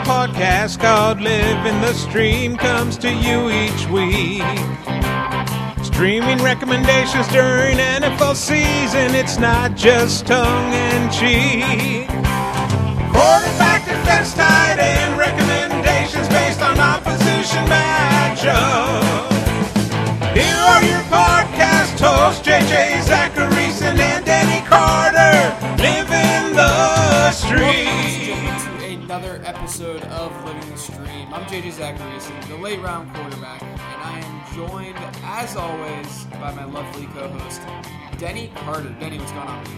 podcast called Living the Stream comes to you each week. Streaming recommendations during NFL season, it's not just tongue-in-cheek. Quarterback, defense, tight end recommendations based on opposition matchup. Here are your podcast hosts, JJ Zacharyson and Danny Carter, living the stream. Welcome to another episode of Living the Stream. I'm JJ Zacharyson, the late round quarterback, and I am joined, as always, by my lovely co-host, Danny Carter. Danny, what's going on?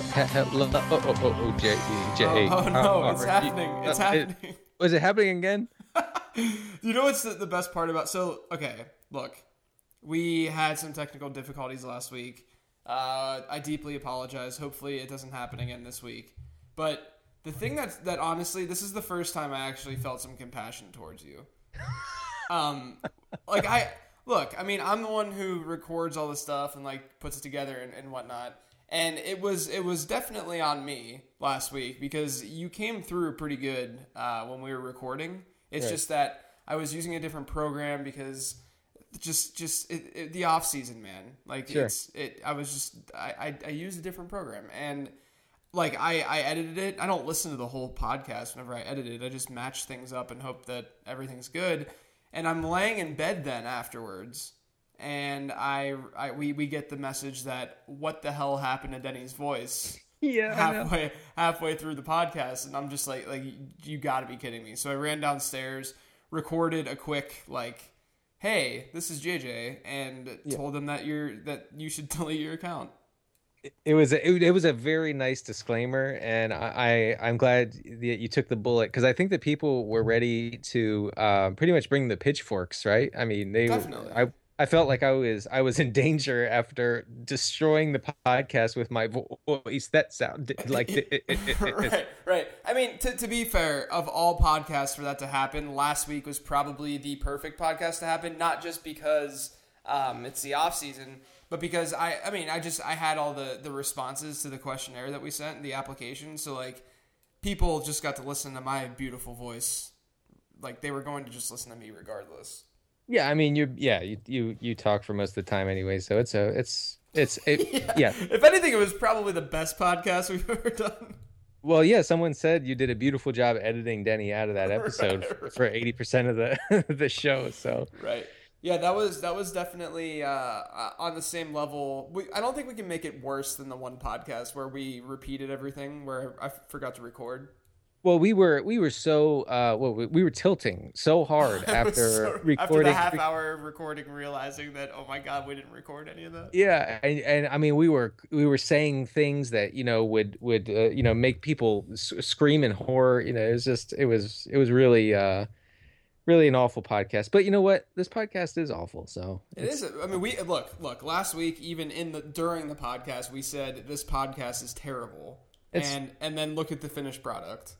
J. Oh no, it's happening. It's happening. Was it happening again? You know what's the best part about... So, okay, look. We had some technical difficulties last week. I deeply apologize. Hopefully it doesn't happen again this week. But the thing that honestly, this is the first time I actually felt some compassion towards you. I'm the one who records all this stuff and like puts it together and whatnot. And it was definitely on me last week because you came through pretty good when we were recording. It's right. Just that I was using a different program because the off season, man. Like sure. I used a different program and like I edited it. I don't listen to the whole podcast whenever I edit it. I just match things up and hope that everything's good. And I'm laying in bed then afterwards. And we get the message that what the hell happened to Denny's voice? Yeah, halfway through the podcast, and I'm just like you got to be kidding me. So I ran downstairs, recorded a quick like, "Hey, this is JJ," and told them that you should delete your account. It was a very nice disclaimer, and I'm glad that you took the bullet because I think that people were ready to pretty much bring the pitchforks, right? I mean, Definitely. I felt like I was in danger after destroying the podcast with my voice. That sound like right. I mean, to be fair, of all podcasts for that to happen, last week was probably the perfect podcast to happen. Not just because it's the off season, but because I had all the responses to the questionnaire that we sent, the application. So like, people just got to listen to my beautiful voice. Like they were going to just listen to me regardless. Yeah, I mean, you talk for most of the time anyway, so it's yeah. If anything, it was probably the best podcast we've ever done. Well, yeah, someone said you did a beautiful job editing Denny out of that episode for 80% of the show. So right, yeah, that was definitely on the same level. I don't think we can make it worse than the one podcast where we repeated everything where I forgot to record. Well, we were so we were tilting so hard after recording. After the half-hour recording, realizing that, oh my God, we didn't record any of that. Yeah, and I mean, we were saying things that would make people scream in horror. It was really really an awful podcast. But you know what? This podcast is awful. So it is. I mean, we look. Last week, even during the podcast, we said this podcast is terrible. And then look at the finished product.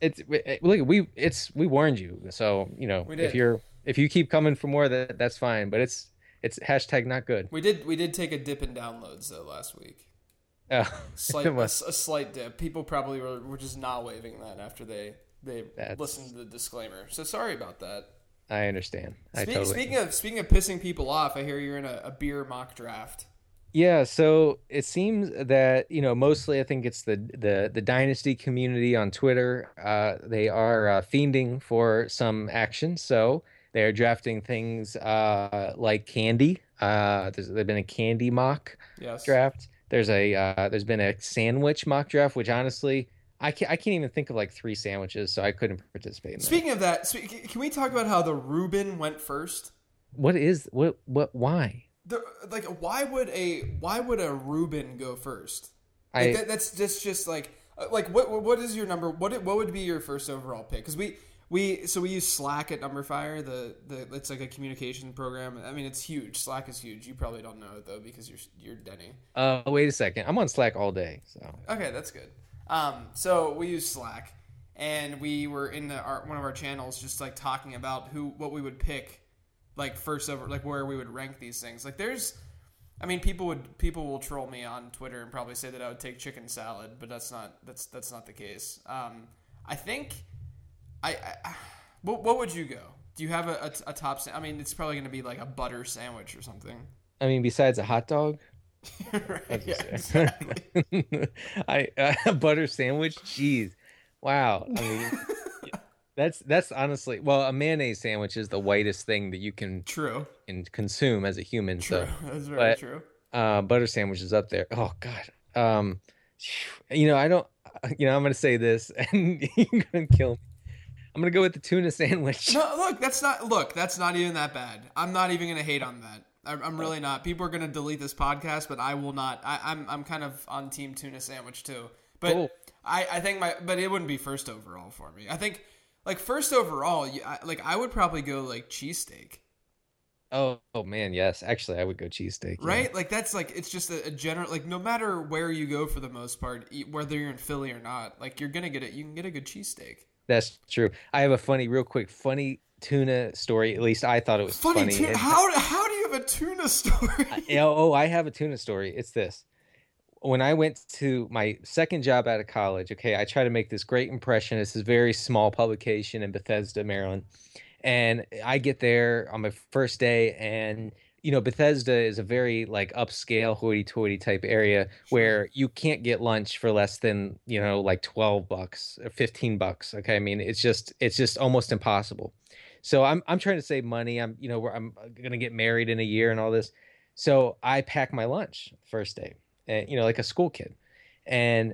We warned you, so we did. if you keep coming for more, that's fine. But it's hashtag not good. We did take a dip in downloads though last week. A slight dip. People probably were just not waving that after they listened to the disclaimer. So sorry about that. I understand. Speaking of pissing people off, I hear you're in a beer mock draft. Yeah, so it seems that mostly I think it's the Dynasty community on Twitter. They are fiending for some action, so they are drafting things like candy. There's been a candy mock draft. There's been a sandwich mock draft, which honestly I can't even think of like 3 sandwiches, so I couldn't participate in that. Speaking of that, can we talk about how the Reuben went first? Why? Why would a Reuben go first? That's just like what is your number? What would be your first overall pick? Because we use Slack at Numberfire. It's like a communication program. I mean, it's huge. Slack is huge. You probably don't know it though because you're Denny. Wait a second. I'm on Slack all day. So okay, that's good. So we use Slack, and we were in one of our channels just like talking about what we would pick. Like first over, like where we would rank these things. Like people will troll me on Twitter and probably say that I would take chicken salad, but that's not the case. I think What would you go? Do you have a top? I mean, it's probably going to be like a butter sandwich or something. I mean, besides a hot dog. Right, yeah, exactly. A butter sandwich. Jeez, wow. I mean, that's honestly, well, a mayonnaise sandwich is the whitest thing that you can consume as a human. True, So, that's very true. Butter sandwich is up there. Oh God. I don't. I'm gonna say this, and you're gonna kill me. I'm gonna go with the tuna sandwich. No, look, that's not even that bad. I'm not even gonna hate on that. I'm really not. People are gonna delete this podcast, but I will not. I'm kind of on team tuna sandwich too. But cool. I think but it wouldn't be first overall for me. I think like first overall, I would probably go like cheesesteak. Oh man, yes. Actually, I would go cheesesteak. Right? Yeah. Like that's like it's just a general, like no matter where you go for the most part, whether you're in Philly or not, like you're gonna get it. You can get a good cheesesteak. That's true. I have a funny tuna story. At least I thought it was funny. How do you have a tuna story? I have a tuna story. It's this. When I went to my second job out of college, okay, I tried to make this great impression. It's this very small publication in Bethesda, Maryland. And I get there on my first day, and Bethesda is a very like upscale hoity-toity type area where you can't get lunch for less than like $12 or $15. Okay, I mean it's just almost impossible. So I'm trying to save money. I'm gonna get married in a year and all this. So I pack my lunch first day, and like a school kid, and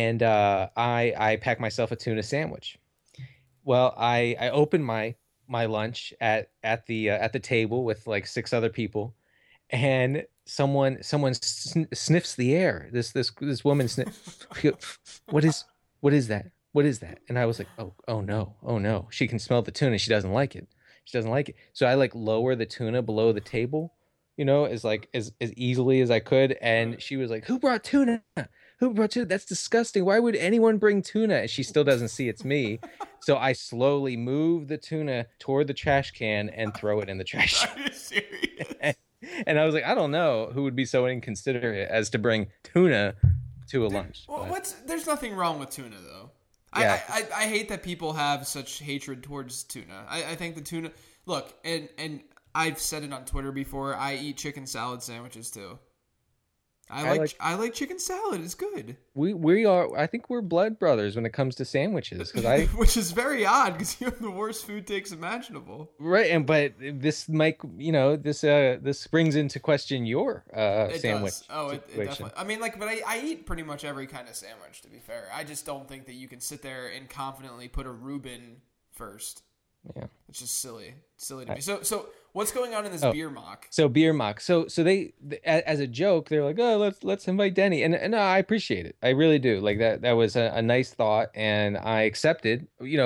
I pack myself a tuna sandwich. Well, I open my lunch at the table with like 6 other people, and someone sniffs the air. This woman what is that? And I was like, oh no, she can smell the tuna. She doesn't like it. So I like lower the tuna below the table, as easily as I could. And she was like, who brought tuna? That's disgusting. Why would anyone bring tuna? And she still doesn't see it's me. So I slowly move the tuna toward the trash can and throw it in the trash. Are you serious? And I was like, I don't know who would be so inconsiderate as to bring tuna to a lunch. Well, there's nothing wrong with tuna, though. Yeah. I hate that people have such hatred towards tuna. I think the tuna... Look, and I've said it on Twitter before, I eat chicken salad sandwiches, too. I like chicken salad. It's good. We are. I think we're blood brothers when it comes to sandwiches. Which is very odd because you have the worst food takes imaginable. Right, but this might, this brings into question your sandwich. Does. Oh, it definitely. I mean, but I eat pretty much every kind of sandwich. To be fair, I just don't think that you can sit there and confidently put a Reuben first. Yeah, it's just silly to me. So what's going on in this beer mock? So beer mock. So they as a joke, they're like, oh, let's invite Denny, and I appreciate it. I really do. Like that was a nice thought, and I accepted.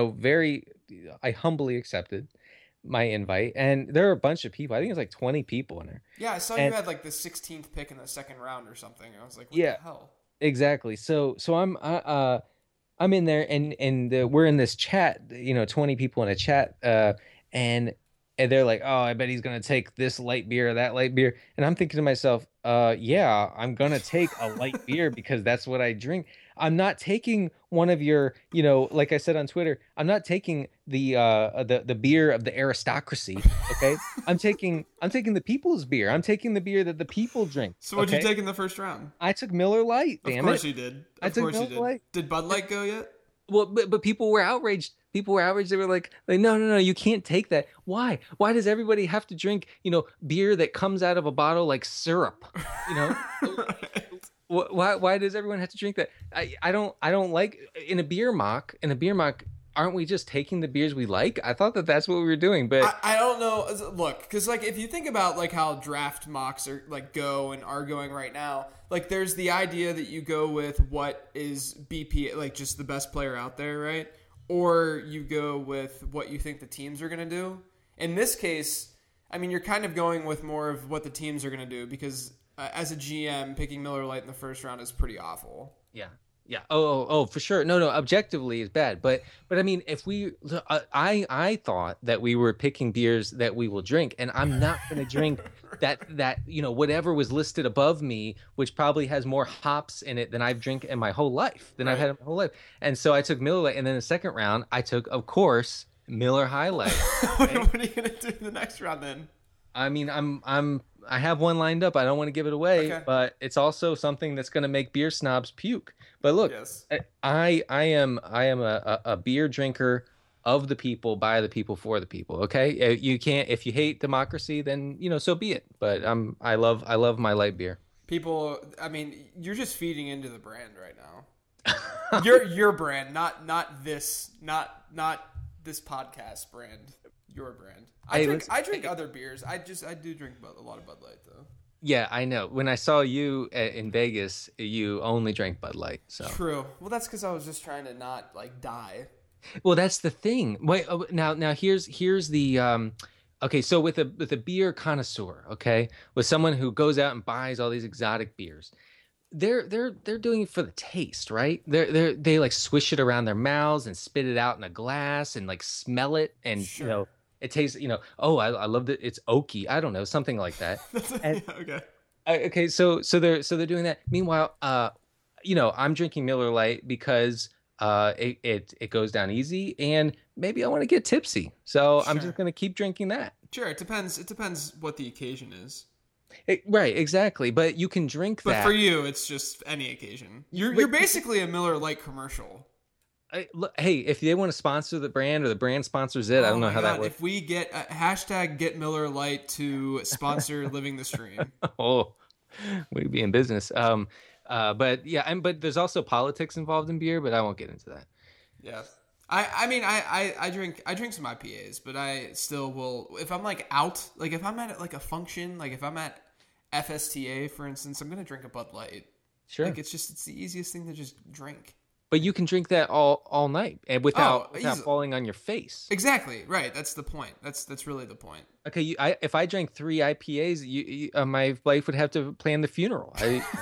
I humbly accepted my invite, and there are a bunch of people. I think it's like 20 people in there. Yeah, I saw you had like the 16th pick in the second round or something. I was like, what the hell? Exactly. So I'm in there, and we're in this chat, 20 people in a chat, and they're like, oh, I bet he's going to take this light beer or that light beer. And I'm thinking to myself, yeah, I'm going to take a light beer because that's what I drink. I'm not taking one of your, like I said on Twitter, I'm not taking the beer of the aristocracy. Okay. I'm taking the people's beer. I'm taking the beer that the people drink. So what'd you take in the first round? I took Miller Lite. Damn it. Of course you did. Of course you did. Light. Did Bud Light go yet? Well, but people were outraged. They were like, no, you can't take that. Why? Why does everybody have to drink, beer that comes out of a bottle like syrup? Right. Why does everyone have to drink that? I don't like in a beer mock. Aren't we just taking the beers we like? I thought that's what we were doing, but I don't know. Look, because if you think about how draft mocks are go and are going right now, there's the idea that you go with what is BP, just the best player out there, right? Or you go with what you think the teams are going to do. In this case, I mean, you're kind of going with more of what the teams are going to do because as a GM, picking Miller Lite in the first round is pretty awful. Yeah. Yeah. Oh, for sure. No. Objectively is bad, but I mean, if we, I thought that we were picking beers that we will drink, and I'm not going to drink that whatever was listed above me, which probably has more hops in it than I've drank in my whole life, I've had in my whole life. And so I took Miller Lite, and then the second round I took, of course, Miller High Light. What are you gonna do in the next round then? I mean, I have one lined up. I don't want to give it away, Okay. but it's also something that's going to make beer snobs puke. But look, Yes. I am a beer drinker of the people, by the people, for the people. Okay, you can't, if you hate democracy, then so be it. But I love my light beer. People, I mean, you're just feeding into the brand right now. your brand, not this podcast brand. Your brand. I drink other beers. I do drink a lot of Bud Light though. Yeah, I know. When I saw you in Vegas, you only drank Bud Light. So True. Well, that's because I was just trying to not die. Well, that's the thing. Wait, now here's the okay. So with a beer connoisseur, okay, with someone who goes out and buys all these exotic beers, they're doing it for the taste, right? They like swish it around their mouths and spit it out in a glass and like smell it, and Sure. it tastes. Oh, I love it. It's oaky. I don't know, something like that. And, Okay. okay, so they're doing that. Meanwhile, I'm drinking Miller Lite because it goes down easy, and maybe I want to get tipsy. So I'm just gonna keep drinking that. Sure. It depends what the occasion is. Right, exactly. But you can drink But that. for you, it's just any occasion. You're basically a Miller Lite commercial. Hey, if they want to sponsor the brand or the brand sponsors it, I don't know how that works. If we get hashtag Get Miller Lite to sponsor Living the Stream. Oh, we'd be in business. But yeah, but there's also politics involved in beer, but I won't get into that. Yeah. I mean I drink some IPAs, but I still will, if I'm like out, like if I'm at like a function, like if I'm at FSTA for instance, I'm gonna drink a Bud Light. Sure. Like it's the easiest thing to just drink. But you can drink that all night and without easily. falling on your face. Exactly. Right. That's the point. That's really the point. Okay, if I drank 3 IPAs, my wife would have to plan the funeral.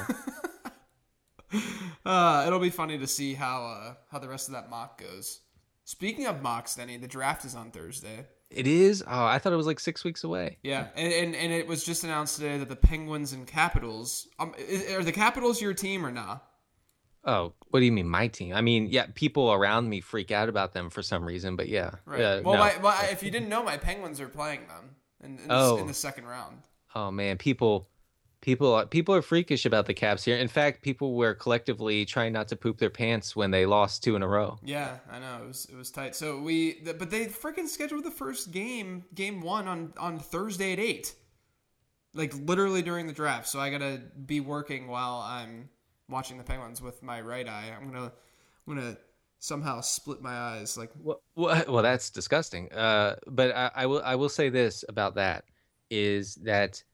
It'll be funny to see how the rest of that mock goes. Speaking of mocks, Denny, the draft is on Thursday. It is? Oh, I thought it was like 6 weeks away. Yeah, and it was just announced today that the Penguins and Capitals... are the Capitals your team or nah? Oh, what do you mean, my team? I mean, yeah, people around me freak out about them for some reason, but yeah. Right. No. If you didn't know, my Penguins are playing them in the second round. Oh, man, people are freakish about the Caps here. In fact, people were collectively trying not to poop their pants when they lost 2 in a row. Yeah, I know, it was tight. So but they freaking scheduled the first game 1 on Thursday at 8, like literally during the draft. So I gotta be working while I'm watching the Penguins with my right eye. I'm gonna somehow split my eyes. Like, well, that's disgusting. But I will say this about that is that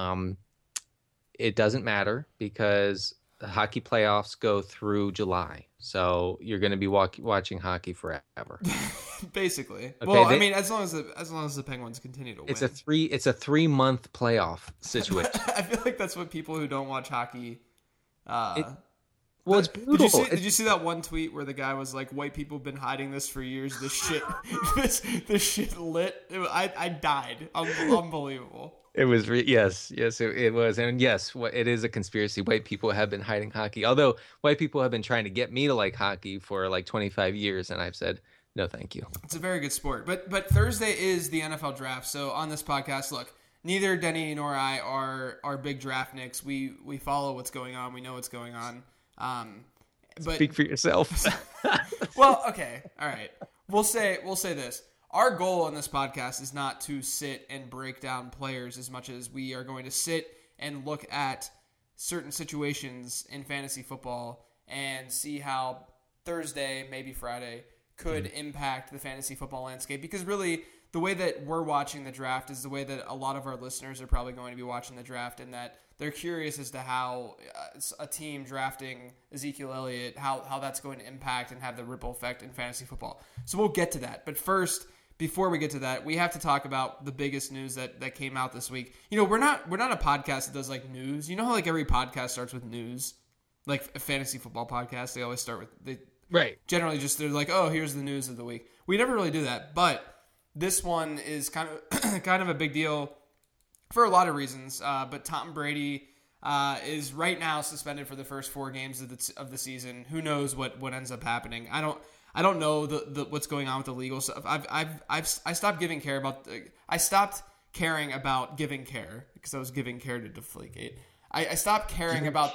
it doesn't matter because the hockey playoffs go through July, so you're going to be watching hockey forever. Basically. Okay, well, I mean, as long as the Penguins continue to win. It's a 3-month playoff situation. I feel like that's what people who don't watch hockey. Well, it's brutal. Did you see that one tweet where the guy was like, "White people have been hiding this for years. This shit, this shit lit." I died. Unbelievable. It was yes, it was, and yes, it is a conspiracy. White people have been hiding hockey, although white people have been trying to get me to like hockey for like 25 years, and I've said no, thank you. It's a very good sport, but Thursday is the NFL draft. So on this podcast, look, neither Denny nor I are big draft nicks. We follow what's going on. We know what's going on. But Speak for yourself. well, okay, all right. We'll say this. Our goal on this podcast is not to sit and break down players as much as we are going to sit and look at certain situations in fantasy football and see how Thursday, maybe Friday, could impact the fantasy football landscape. Because really, the way that we're watching the draft is the way that a lot of our listeners are probably going to be watching the draft, and that they're curious as to how a team drafting Ezekiel Elliott, how that's going to impact and have the ripple effect in fantasy football. So we'll get to that. But first, before we get to that, we have to talk about the biggest news that came out this week. You know, we're not a podcast that does like news. You know how like every podcast starts with news? Like a fantasy football podcast, they always start with Right. Generally just they're like, "Oh, here's the news of the week." We never really do that, but this one is kind of a big deal for a lot of reasons. But Tom Brady is right now suspended for the first 4 games of the season. Who knows what ends up happening? I don't know the what's going on with the legal stuff. I stopped giving care about. I stopped caring about giving care because I was giving care to Deflategate. I stopped caring about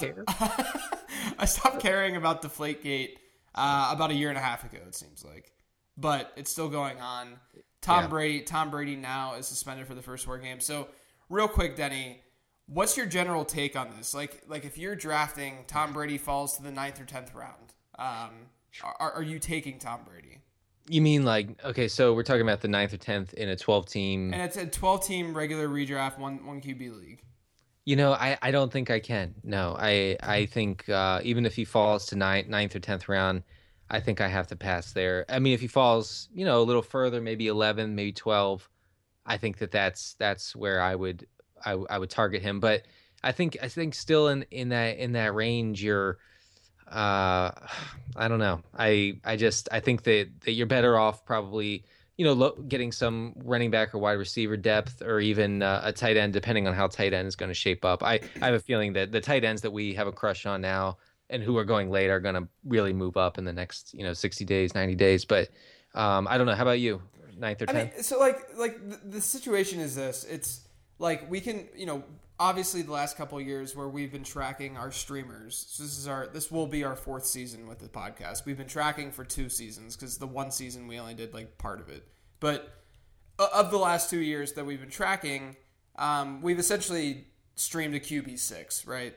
I stopped caring about Deflategate about a year and a half ago. It seems like, but it's still going on. Tom Brady now is suspended for the first 4 games. So, real quick, Denny, what's your general take on this? Like if you're drafting, Tom Brady falls to the 9th or 10th round. Are you taking Tom Brady? You mean okay, so we're talking about the 9th or 10th in a 12-team... And it's a 12-team regular redraft, one QB league. I don't think I can. No, I think even if he falls to 9th or 10th round, I think I have to pass there. I mean, if he falls, a little further, maybe 11, maybe 12, I think that's where I would target him. But I think still in that range, you're I don't know. I think that you're better off probably getting some running back or wide receiver depth, or even a tight end, depending on how tight end is going to shape up. I have a feeling that the tight ends that we have a crush on now and who are going late are going to really move up in the next 60 days, 90 days. But I don't know. How about you? 9th or 10th? I mean, so the situation is this. It's like we can, obviously the last couple of years where we've been tracking our streamers. So this will be our 4th season with the podcast. We've been tracking for 2 seasons because the 1 season we only did part of it. But of the last 2 years that we've been tracking, we've essentially streamed a QB6, right?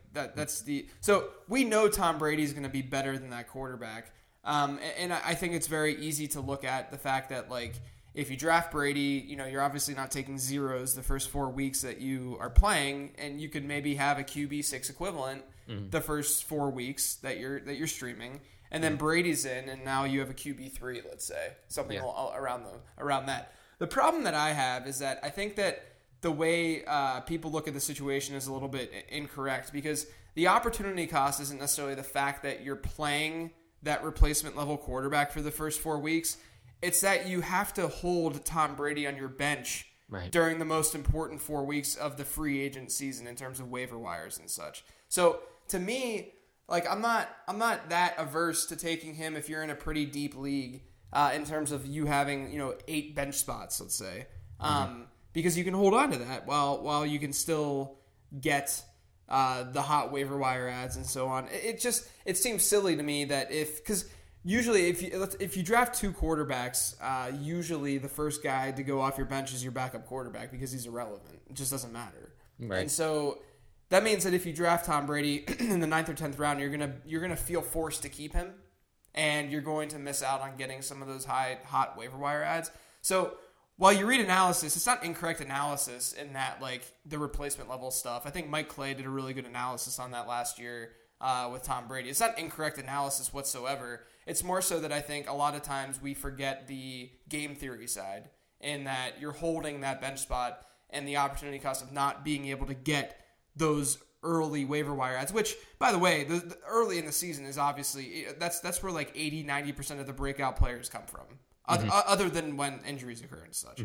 So we know Tom Brady's going to be better than that quarterback. And I think it's very easy to look at the fact that if you draft Brady, you're obviously not taking zeros the first 4 weeks that you are playing, and you could maybe have a QB6 equivalent the first 4 weeks that you're streaming, and then Brady's in, and now you have a QB3, let's say, something around that. The problem that I have is that I think that the way people look at the situation is a little bit incorrect, because the opportunity cost isn't necessarily the fact that you're playing that replacement level quarterback for the first 4 weeks. It's that you have to hold Tom Brady on your bench during the most important 4 weeks of the free agent season in terms of waiver wires and such. So to me, I'm not that averse to taking him if you're in a pretty deep league in terms of you having 8 bench spots, let's say, because you can hold on to that while you can still get the hot waiver wire ads and so on. It seems silly to me that because usually if you draft 2 quarterbacks, usually the first guy to go off your bench is your backup quarterback because he's irrelevant. It just doesn't matter. Right. And so that means that if you draft Tom Brady in the 9th or 10th round, you're gonna feel forced to keep him, and you're going to miss out on getting some of those hot waiver wire ads. So while you read analysis, it's not incorrect analysis in that the replacement level stuff. I think Mike Clay did a really good analysis on that last year with Tom Brady. It's not incorrect analysis whatsoever. It's more so that I think a lot of times we forget the game theory side, in that you're holding that bench spot and the opportunity cost of not being able to get those early waiver wire ads, which, by the way, the early in the season is obviously, that's where 80-90% of the breakout players come from. Other than when injuries occur and such.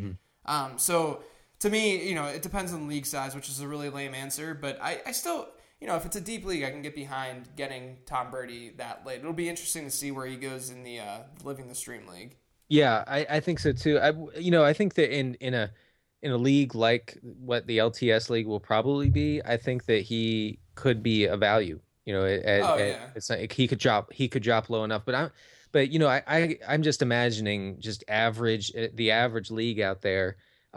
So to me, it depends on league size, which is a really lame answer. But I still, if it's a deep league, I can get behind getting Tom Brady that late. It'll be interesting to see where he goes in the Living the Stream league. Yeah, I think so too. I think that in a league like what the LTS league will probably be, I think that he could be a value. It's not, he could drop low enough, but I'm just imagining the average league out there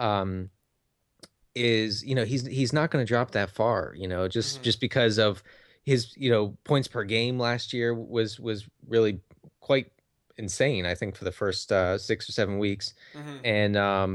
is he's not going to drop that far, just because of his points per game last year was really quite insane, I think, for the first 6 or 7 weeks, and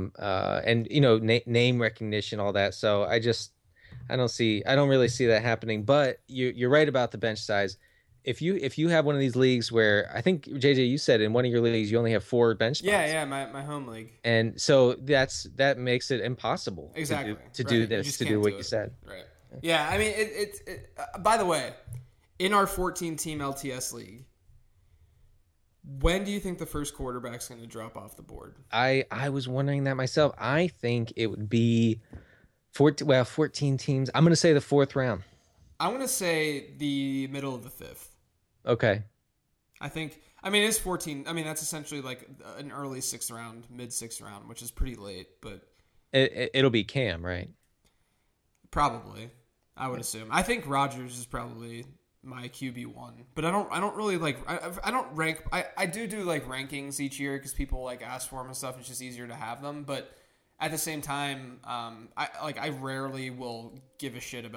name recognition, all that. So I don't really see that happening. But you're right about the bench size. If you have one of these leagues where, I think, JJ, you said in one of your leagues you only have 4 bench spots. Yeah, my home league. And so that makes it impossible to do this, to do what you said. Right. Yeah, I mean, it by the way, in our 14-team LTS league, when do you think the first quarterback's going to drop off the board? I was wondering that myself. I think it would be 14 teams. I'm going to say the 4th round. I'm going to say the middle of the 5th. Okay. I think I mean, it is 14. I mean, that's essentially like an early 6th round, mid 6th round, which is pretty late, but It'll be Cam, right? probably, I would assume. I think Rodgers is probably my QB1, but I don't really like, I don't rank, I do like rankings each year because people like ask for them and stuff. It's just easier to have them, but at the same time, I rarely will give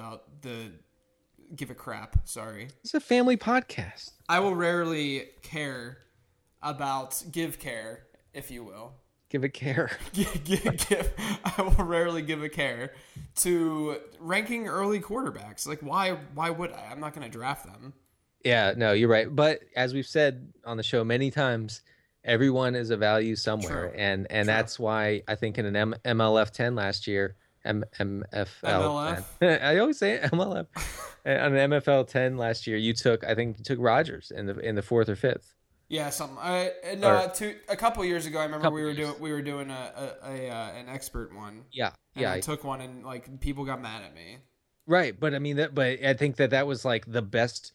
a crap. Sorry. It's a family podcast. I will rarely care about give care, if you will. Give a care. I will rarely give a care to ranking early quarterbacks. Like, why would I? I'm not going to draft them. Yeah, no, you're right. But as we've said on the show many times, everyone is a value somewhere. True. And True. that's why I think in an MLF 10 last year, MFL. I always say MLF. On an MFL 10 last year, you took Rodgers in the 4th or 5th. Yeah, something. A couple years ago, I remember we were doing an expert one. Yeah, and I took one, and like people got mad at me. Right, but I mean, but I think that was like the best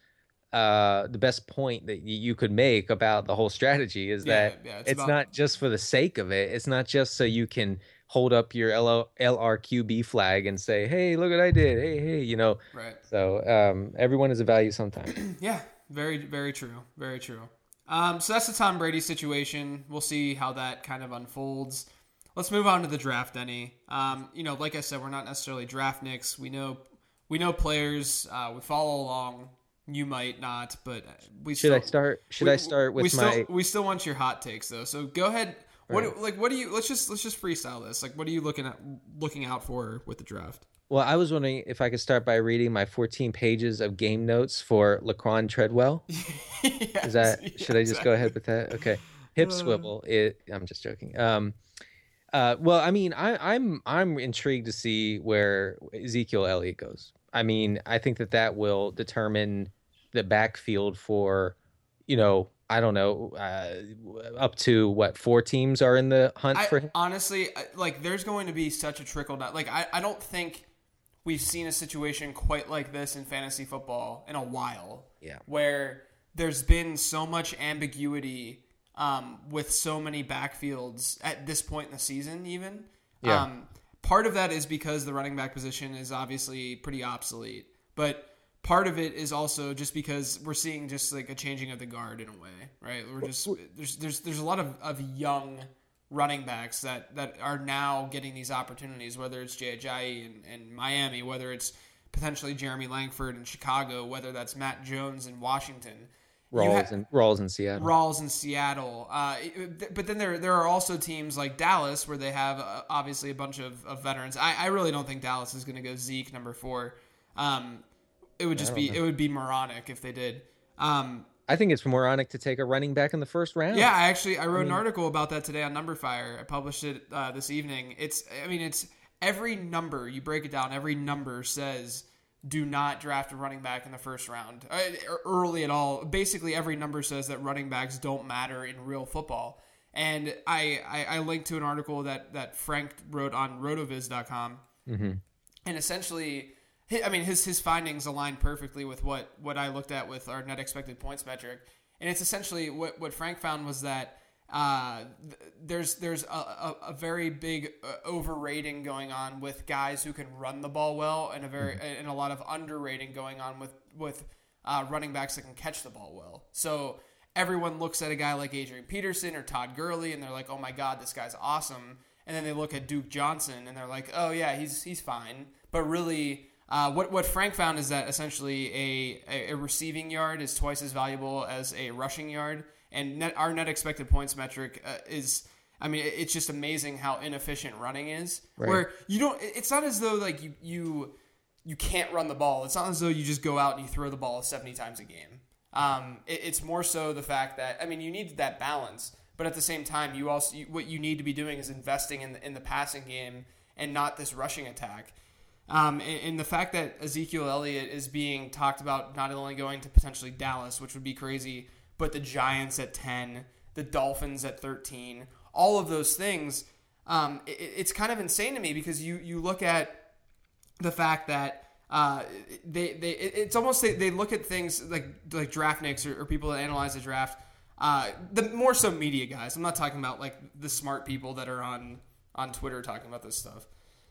point that you could make about the whole strategy is that it's not just for the sake of it. It's not just so you can hold up your LRQB flag and say, "Hey, look what I did! Hey, you know." Right. So everyone is a value sometime. Yeah, very, very true. Very true. So that's the Tom Brady situation. We'll see how that kind of unfolds. Let's move on to the draft, Denny. Like I said, we're not necessarily draft nicks. We know players. We follow along. You might not, but we should I start? I start with we still want your hot takes though. So go ahead. What do you? Let's just freestyle this. Like, what are you looking out for with the draft? Well, I was wondering if I could start by reading my 14 pages of game notes for Laquan Treadwell. Should I just go ahead with that? Okay. Hip swivel. I'm just joking. Well, I mean, I'm intrigued to see where Ezekiel Elliott goes. I mean, I think that will determine the backfield for, I don't know, up to what 4 teams are in the hunt for him. Honestly, like there's going to be such a trickle down. Like I don't think we've seen a situation quite like this in fantasy football in a while. Yeah. Where there's been so much ambiguity with so many backfields at this point in the season even. Yeah. Part of that is because the running back position is obviously pretty obsolete. But part of it is also just because we're seeing just like a changing of the guard in a way, right? We're just there's a lot of young running backs that are now getting these opportunities, whether it's Jay Ajayi in Miami, whether it's potentially Jeremy Langford in Chicago, whether that's Matt Jones in Washington. Rawls in Seattle. Rawls in Seattle. But then there are also teams like Dallas where they have obviously a bunch of veterans. I really don't think Dallas is going to go Zeke number 4. It would be moronic if they did. I think it's moronic to take a running back in the first round. Yeah, I wrote an article about that today on Numberfire. I published it this evening. It's every number, you break it down, every number says do not draft a running back in the first round early at all. Basically, every number says that running backs don't matter in real football. And I linked to an article that Frank wrote on rotoviz.com. Mm-hmm. And essentially, his findings align perfectly with what I looked at with our net expected points metric. And it's essentially what Frank found was that there's a very big overrating going on with guys who can run the ball well, and and a lot of underrating going on with running backs that can catch the ball well. So everyone looks at a guy like Adrian Peterson or Todd Gurley, and they're like, "Oh my God, this guy's awesome." And then they look at Duke Johnson, and they're like, "Oh yeah, he's fine." But really, what Frank found is that essentially a receiving yard is twice as valuable as a rushing yard. And our net expected points metric it's just amazing how inefficient running is. Right. Where it's not as though like you can't run the ball. It's not as though you just go out and you throw the ball 70 times a game. It's more so the fact that, you need that balance, but at the same time, what you need to be doing is investing in the passing game and not this rushing attack. And the fact that Ezekiel Elliott is being talked about not only going to potentially Dallas, which would be crazy, but the Giants at 10, the Dolphins at 13, all of those things, it's kind of insane to me because you look at the fact that it's almost they look at things like draft nicks or people that analyze the draft The more so media guys. I'm not talking about like the smart people that are on Twitter talking about this stuff.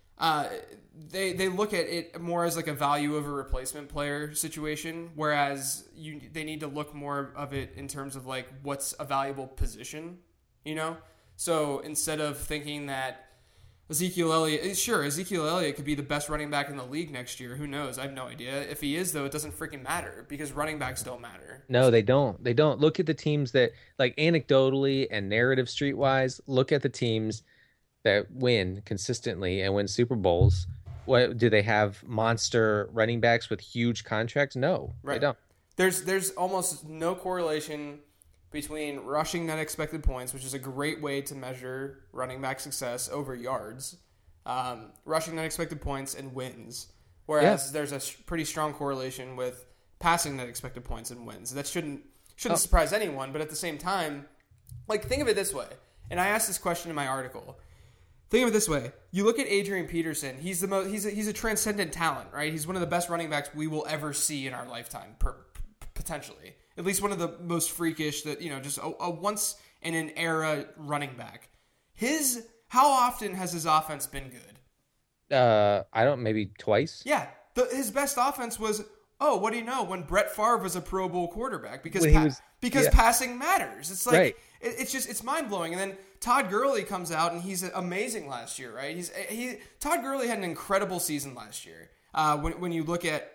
They look at it more as like a value over replacement player situation, whereas they need to look more of it in terms of like what's a valuable position, you know? So instead of thinking that Ezekiel Elliott could be the best running back in the league next year. Who knows? I have no idea. If he is, though, it doesn't freaking matter because running backs don't matter. No, they don't. They don't. Look at the teams that, like, anecdotally and narrative streetwise, look at the teams that win consistently and win Super Bowls. What do they have? Monster running backs with huge contracts? No, right. They don't. There's almost no correlation between rushing net expected points, which is a great way to measure running back success over yards, rushing net expected points and wins. Whereas there's a pretty strong correlation with passing net expected points and wins. That shouldn't surprise anyone, but at the same time, like, think of it this way. And I asked this question in my article. Think of it this way. You look at Adrian Peterson. He's a transcendent talent, right? He's one of the best running backs we will ever see in our lifetime, potentially. At least one of the most freakish that, you know, just a once in an era running back. How often has his offense been good? Maybe twice. Yeah. His best offense was, what do you know, when Brett Favre was a Pro Bowl quarterback because passing matters. It's like, right. It's mind blowing. And then Todd Gurley comes out and he's amazing last year, right? Todd Gurley had an incredible season last year. When you look at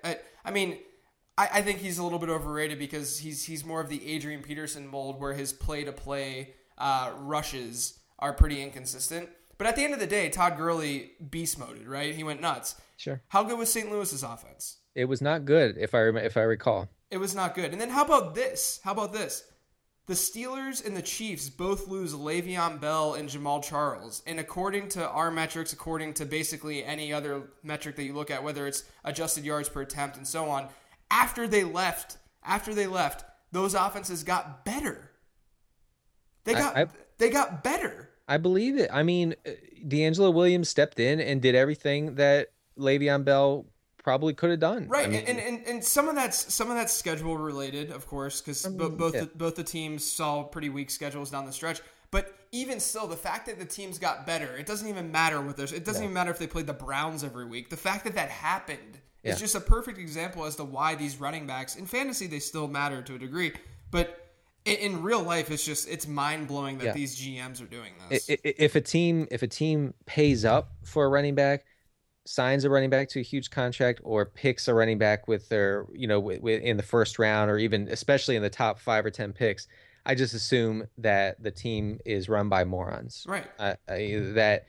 I think he's a little bit overrated because he's more of the Adrian Peterson mold where his play-to-play rushes are pretty inconsistent. But at the end of the day, Todd Gurley beast moded, right? He went nuts. Sure. How good was St. Louis's offense? It was not good, if I recall. It was not good. And then how about this? The Steelers and the Chiefs both lose Le'Veon Bell and Jamal Charles. And according to our metrics, according to basically any other metric that you look at, whether it's adjusted yards per attempt and so on, after they left, those offenses got better. They got better. I believe it. I mean, D'Angelo Williams stepped in and did everything that Le'Veon Bell probably could have done. Right, and some of that's schedule related, of course, because both the teams saw pretty weak schedules down the stretch. But even still, the fact that the teams got better, it doesn't even matter even matter if they played the Browns every week. The fact that happened. It's just a perfect example as to why these running backs, in fantasy, they still matter to a degree. But in real life, it's mind-blowing that these GMs are doing this. If a team pays up for a running back, signs a running back to a huge contract, or picks a running back with their, in the first round, or even especially in the top 5 or 10 picks, I just assume that the team is run by morons. Right. That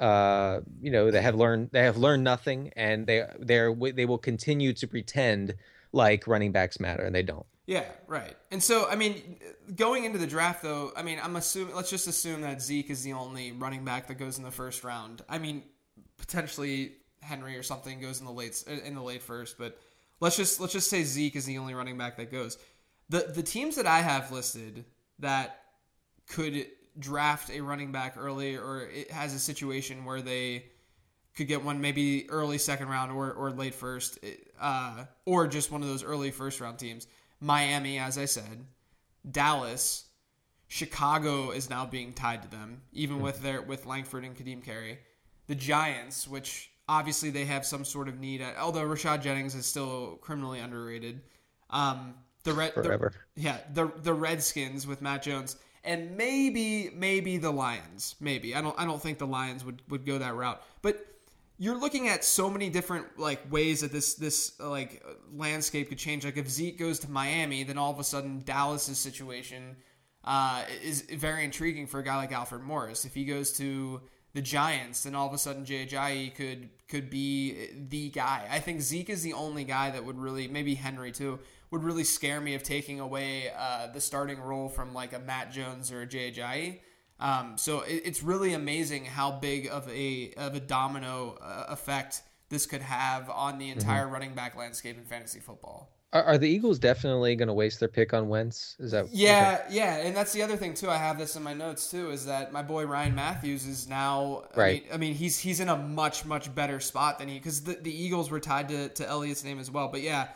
they have learned nothing, and they will continue to pretend like running backs matter, and they don't. Yeah, right. And so, going into the draft, though, let's just assume that Zeke is the only running back that goes in the first round. Potentially Henry or something goes in the late first, but let's just say Zeke is the only running back that goes. The teams that I have listed that could draft a running back early, or it has a situation where they could get one maybe early second round or late first, or just one of those early first round teams. Miami, as I said, Dallas, Chicago is now being tied to them, even with Langford and Kadeem Carey. The Giants, which obviously they have some sort of need, although Rashad Jennings is still criminally underrated. Forever. The Redskins with Matt Jones. And maybe the Lions. Maybe. I don't think the Lions would go that route. But you're looking at so many different ways that this landscape could change. Like if Zeke goes to Miami, then all of a sudden Dallas's situation is very intriguing for a guy like Alfred Morris. If he goes to the Giants, then all of a sudden Jay Ajayi could be the guy. I think Zeke is the only guy that would really, maybe Henry too, would really scare me of taking away the starting role from like a Matt Jones or a Jay Ajayi. So it's really amazing how big of a domino effect this could have on the entire running back landscape in fantasy football. Are the Eagles definitely going to waste their pick on Wentz? Is that yeah, and that's the other thing too. I have this in my notes too, is that my boy Ryan Matthews is now right. He's in a much better spot than because the Eagles were tied to Elliott's name as well. But yeah,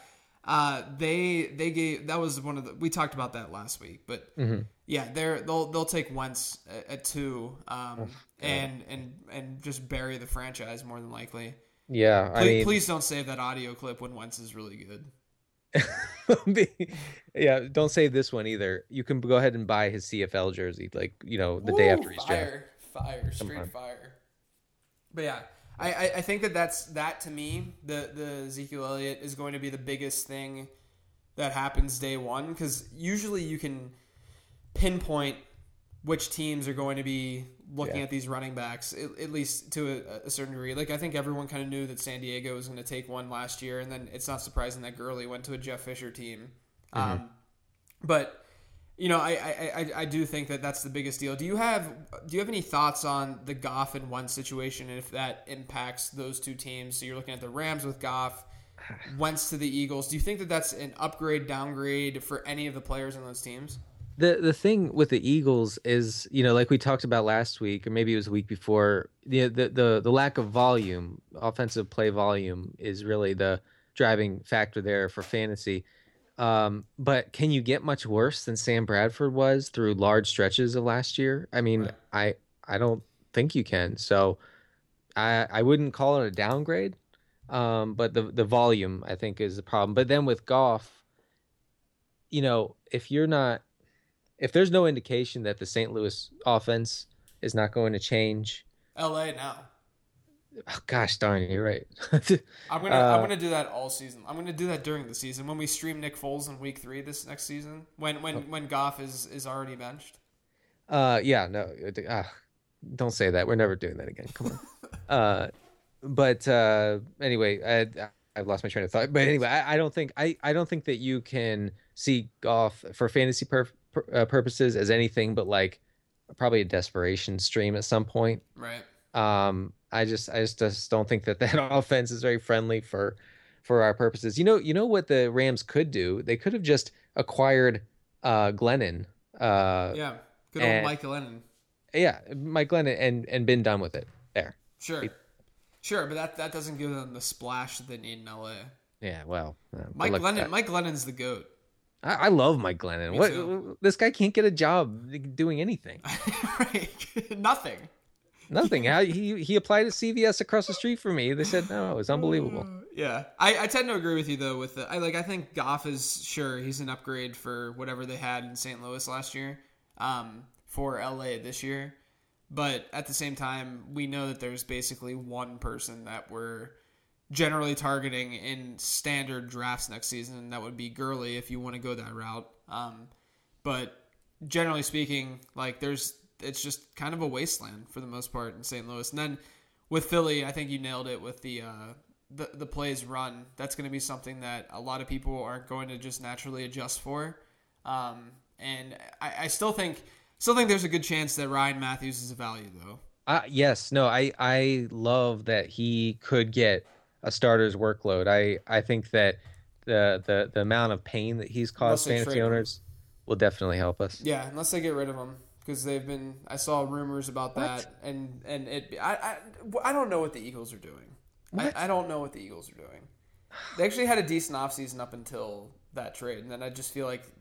They gave, that was one of the, we talked about that last week, but yeah, they'll take Wentz at 2, and just bury the franchise more than likely. Yeah, Please don't save that audio clip when Wentz is really good. Yeah, don't save this one either. You can go ahead and buy his CFL jersey, like, the day after he's drafted. Fire, straight fire. But yeah, I think that to me, the Ezekiel Elliott is going to be the biggest thing that happens day one, because usually you can pinpoint which teams are going to be looking at these running backs, at least to a certain degree. Like, I think everyone kind of knew that San Diego was going to take one last year, and then it's not surprising that Gurley went to a Jeff Fisher team. But I do think that that's the biggest deal. Do you have any thoughts on the Goff and Wentz situation, and if that impacts those two teams? So you're looking at the Rams with Goff, Wentz to the Eagles. Do you think that that's an upgrade, downgrade for any of the players on those teams? The thing with the Eagles is, like we talked about last week, or maybe it was the week before, the lack of volume, offensive play volume, is really the driving factor there for fantasy. But can you get much worse than Sam Bradford was through large stretches of last year? I mean, right. I don't think you can. So I wouldn't call it a downgrade. But the volume, I think, is the problem. But then with Goff, if there's no indication that the St. Louis offense is not going to change, LA now. Oh, gosh darn, you're right. I'm gonna do that all season. I'm gonna do that during the season when we stream Nick Foles in week 3 this next season. When Goff is already benched. Don't say that. We're never doing that again. Come on. But anyway, I've lost my train of thought. But anyway, I don't think that you can see Goff for fantasy purposes as anything but like probably a desperation stream at some point. Right. I just don't think that offense is very friendly for our purposes. You know what the Rams could do? They could have just acquired Glennon. Good old Mike Glennon. Yeah, Mike Glennon, and been done with it. There. Sure, but that doesn't give them the splash that they need in LA. Yeah, well, Mike Glennon's the GOAT. I love Mike Glennon. This guy can't get a job doing anything. Right. Nothing. He applied at CVS across the street from me. They said no. It's unbelievable. Yeah, I tend to agree with you though. I think Goff he's an upgrade for whatever they had in St. Louis last year, for LA this year. But at the same time, we know that there's basically one person that we're generally targeting in standard drafts next season, and that would be Gurley if you want to go that route. But generally speaking, like it's just kind of a wasteland for the most part in St. Louis. And then with Philly, I think you nailed it with the plays run. That's going to be something that a lot of people aren't going to just naturally adjust for. And I still think there's a good chance that Ryan Matthews is a value though. Yes. No, I love that he could get a starter's workload. I think that the amount of pain that he's caused fantasy owners will definitely help us. Yeah, unless they get rid of him. Because I saw rumors about that, and I don't know what the Eagles are doing. I don't know what the Eagles are doing. They actually had a decent offseason up until that trade, and then I just feel like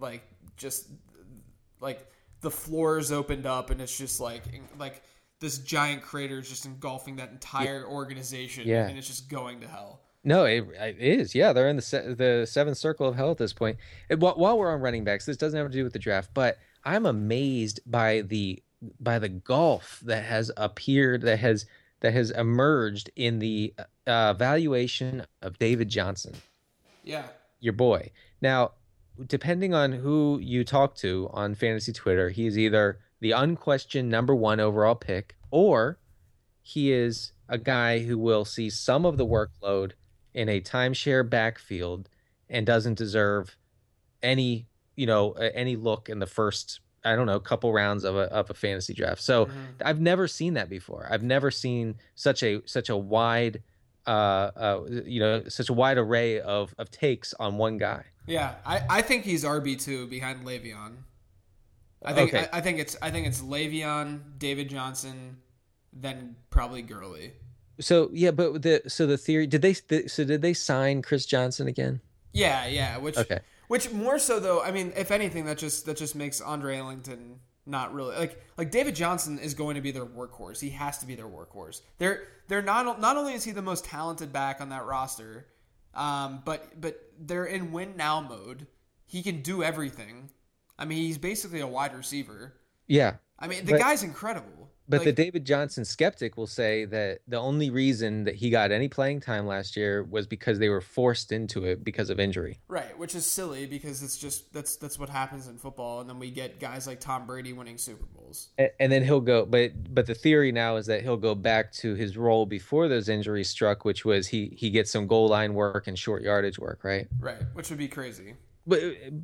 the floors opened up, and it's just like this giant crater is just engulfing that entire organization, and it's just going to hell. No, it is. Yeah, they're in the seventh circle of hell at this point. While we're on running backs, this doesn't have to do with the draft, but I'm amazed by the gulf that has appeared, that has emerged in the valuation of David Johnson. Yeah, your boy. Now, depending on who you talk to on fantasy Twitter, he's either the unquestioned number 1 overall pick, or he is a guy who will see some of the workload in a timeshare backfield and doesn't deserve any look in the first, couple rounds of a fantasy draft. So I've never seen that before. I've never seen such a wide such a wide array of takes on one guy. Yeah, I think he's RB2 behind Le'Veon. I think it's Le'Veon, David Johnson, then probably Gurley. So yeah, but the theory, did they sign Chris Johnson again? Yeah. Which more so though, I mean, if anything, that just makes Andre Ellington not really like David Johnson is going to be their workhorse. He has to be their workhorse. They're not only is he the most talented back on that roster, but they're in win now mode. He can do everything. I mean, he's basically a wide receiver. Yeah. I mean, the guy's incredible. But the David Johnson skeptic will say that the only reason that he got any playing time last year was because they were forced into it because of injury. Right, which is silly because it's just that's what happens in football, and then we get guys like Tom Brady winning Super Bowls. And then he'll go, but the theory now is that he'll go back to his role before those injuries struck, which was he gets some goal line work and short yardage work, right? Right, which would be crazy. But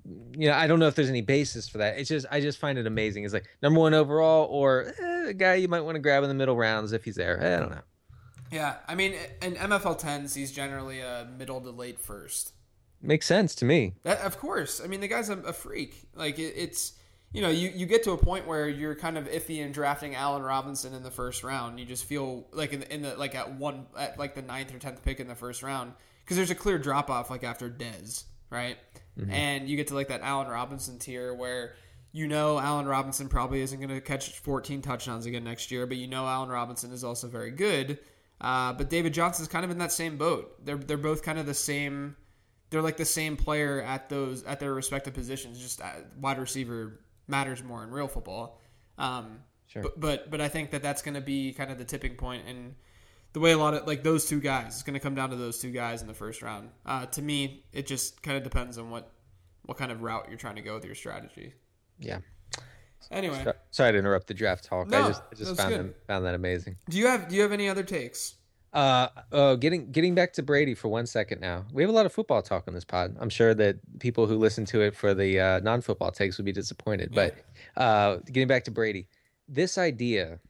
I don't know if there's any basis for that. I just find it amazing. It's like number 1 overall, or a guy you might want to grab in the middle rounds if he's there. I don't know. Yeah, I mean, in MFL 10s, he's generally a middle to late first. Makes sense to me. Of course. I mean, the guy's a freak. Like it's you get to a point where you're kind of iffy in drafting Allen Robinson in the first round. You just feel like in the like at the 9th or 10th pick in the first round because there's a clear drop off like after Dez, right? Mm-hmm. And you get to like that Allen Robinson tier where Allen Robinson probably isn't going to catch 14 touchdowns again next year, but Allen Robinson is also very good. But David Johnson's kind of in that same boat. They're both kind of the same. They're like the same player at their respective positions. Just wide receiver matters more in real football. Sure. But I think that's going to be kind of the tipping point, and the way a lot of like those two guys, it's going to come down to those two guys in the first round. To me, it just kind of depends on what kind of route you're trying to go with your strategy. Yeah. Anyway, sorry to interrupt the draft talk. No, I just found that amazing. Do you have any other takes? Getting back to Brady for 1 second now. We have a lot of football talk on this pod. I'm sure that people who listen to it for the non-football takes would be disappointed. Yeah. But getting back to Brady, this idea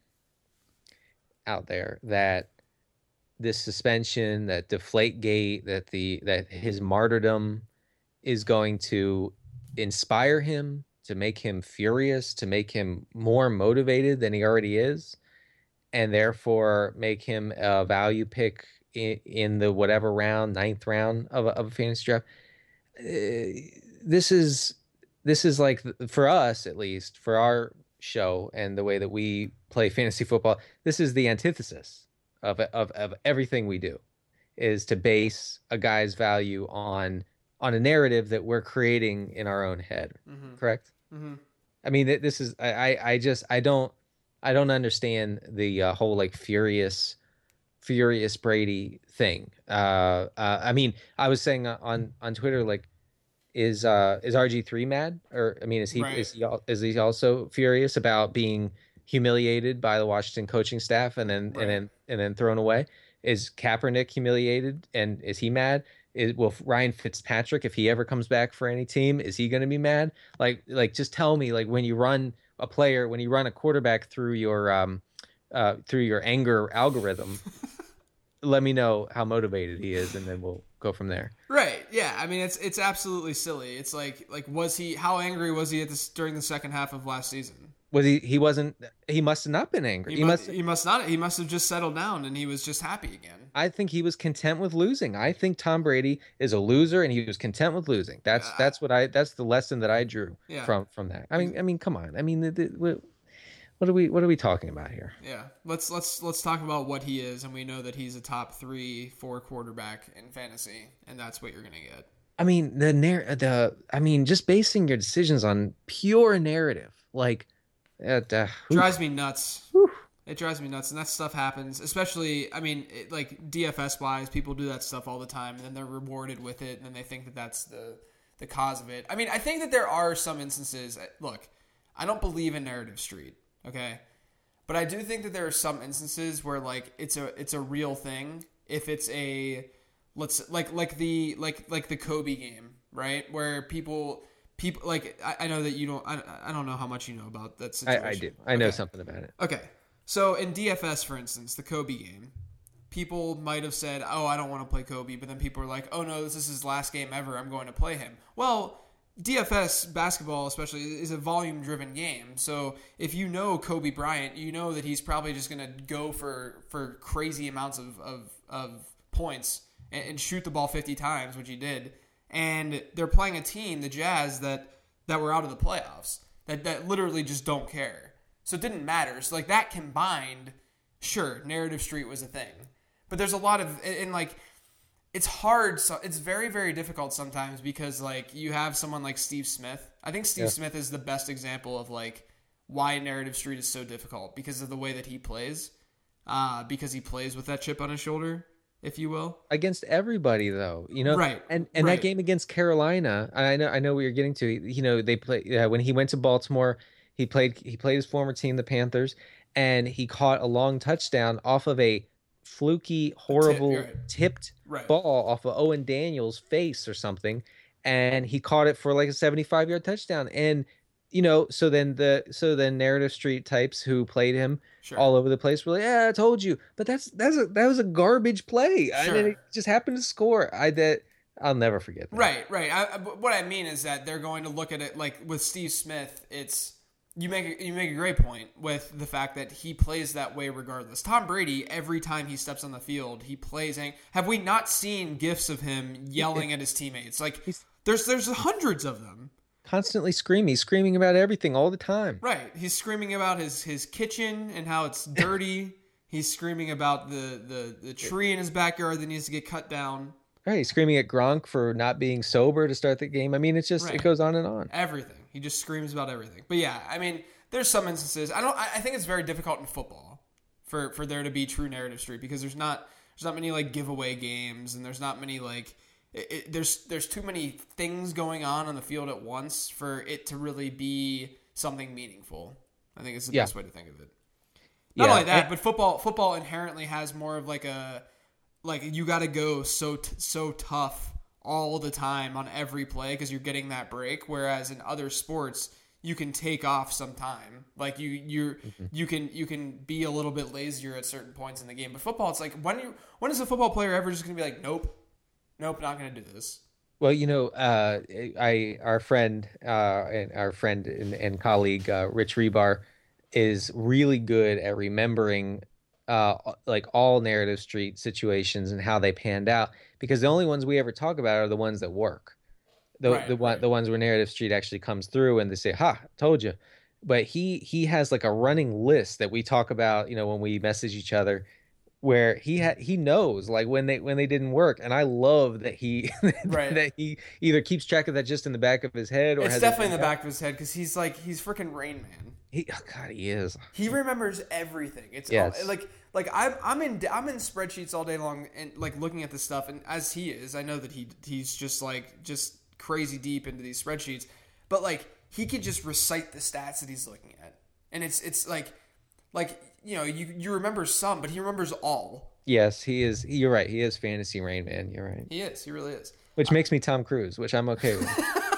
out there that this suspension, that Deflategate, that his martyrdom is going to inspire him, to make him furious, to make him more motivated than he already is, and therefore make him a value pick in the whatever round, 9th round of a fantasy draft. This is like, for us at least, for our show and the way that we play fantasy football, this is the antithesis of everything we do, is to base a guy's value on a narrative that we're creating in our own head. Mm-hmm. Correct? Mm-hmm. I mean, this is I don't understand the whole like furious Brady thing. I mean, I was saying on Twitter, like, is RG3 mad? Or I mean, is he also furious about being humiliated by the Washington coaching staff and then thrown away? Is Kaepernick humiliated, and is he mad? Will Ryan Fitzpatrick, if he ever comes back for any team, is he going to be mad? Like just tell me, like, when you run a quarterback through your anger algorithm, let me know how motivated he is, and then we'll go from there. Right. Yeah. I mean, it's absolutely silly. It's like how angry was he during the second half of last season? Was he wasn't, he must have not been angry. He must have just settled down and he was just happy again. I think he was content with losing. I think Tom Brady is a loser and he was content with losing. That's the lesson that I drew from that. I mean, come on. I mean, what are we talking about here? Yeah. Let's talk about what he is, and we know that he's a top 3-4 quarterback in fantasy, and that's what you're going to get. I mean, just basing your decisions on pure narrative, like, drives me nuts. Whew. It drives me nuts, and that stuff happens. Especially, I mean, like DFS wise, people do that stuff all the time, and then they're rewarded with it, and then they think that that's the cause of it. I mean, I think that there are some instances. Look, I don't believe in narrative street, okay, but I do think that there are some instances where like it's a real thing. If it's a like the Kobe game, right, where people like I know that you don't. I don't know how much you know about that situation. I do. I know something about it. Okay, so in DFS, for instance, the Kobe game, people might have said, "Oh, I don't want to play Kobe," but then people are like, "Oh no, this is his last game ever. I'm going to play him." Well, DFS basketball, especially, is a volume-driven game. So if you know Kobe Bryant, you know that he's probably just going to go for crazy amounts of points and shoot the ball 50 times, which he did. and they're playing a team, the Jazz, that were out of the playoffs, that literally just don't care. So it didn't matter. So like that combined, sure, Narrative Street was a thing, but there's a lot of, and like it's hard. So it's very, very difficult sometimes because like you have someone like Steve Smith. I think Steve Smith is the best example of like why Narrative Street is so difficult because of the way that he plays, because he plays with that chip on his shoulder, if you will, against everybody though, right? And right. That game against Carolina, I know what you're getting to. They play when he went to Baltimore, he played his former team, the Panthers, and he caught a long touchdown off of a fluky, horrible tipped ball off of Owen Daniels' face or something, and he caught it for like a 75-yard touchdown. And so then Narrative Street types who played him all over the place were like, yeah, I told you. But that was a garbage play. Sure. And it just happened to score. I'll never forget that. Right. What I mean is that they're going to look at it like with Steve Smith. It's you make a great point with the fact that he plays that way regardless. Tom Brady, every time he steps on the field, he plays. Have we not seen gifs of him yelling at his teammates? Like there's hundreds of them. Constantly screaming. He's screaming about everything all the time. Right. He's screaming about his kitchen and how it's dirty. He's screaming about the tree in his backyard that needs to get cut down. Right. He's screaming at Gronk for not being sober to start the game. I mean, it's just It goes on and on. Everything. He just screams about everything. But yeah, I mean, there's some instances. I think it's very difficult in football for there to be true Narrative Street because there's not many like giveaway games and there's not many like there's too many things going on the field at once for it to really be something meaningful. I think it's the best way to think of it. Not only that, but football inherently has more of like you got to go so tough all the time on every play because you're getting that break. Whereas in other sports, you can take off some time. Like you can be a little bit lazier at certain points in the game. But football, it's like when is a football player ever just going to be like, nope, not going to do this? Well, our friend and colleague Rich Rebar is really good at remembering like all Narrative Street situations and how they panned out because the only ones we ever talk about are the ones that work. The ones where Narrative Street actually comes through and they say, "Ha, told you." But he has like a running list that we talk about, when we message each other, where he knows like when they didn't work, and I love that he that he either keeps track of that just in the back of his head or it's definitely in the back of his head because he's freaking Rain Man. He is. He remembers everything. It's like I'm in spreadsheets all day long and like looking at this stuff, and as he is, I know that he's just crazy deep into these spreadsheets, but like he could just recite the stats that he's looking at, and it's like you remember some, but he remembers all. Yes, he is. You're right. He is fantasy Rain Man. You're right. He is. He really is. Which makes me Tom Cruise, which I'm okay with.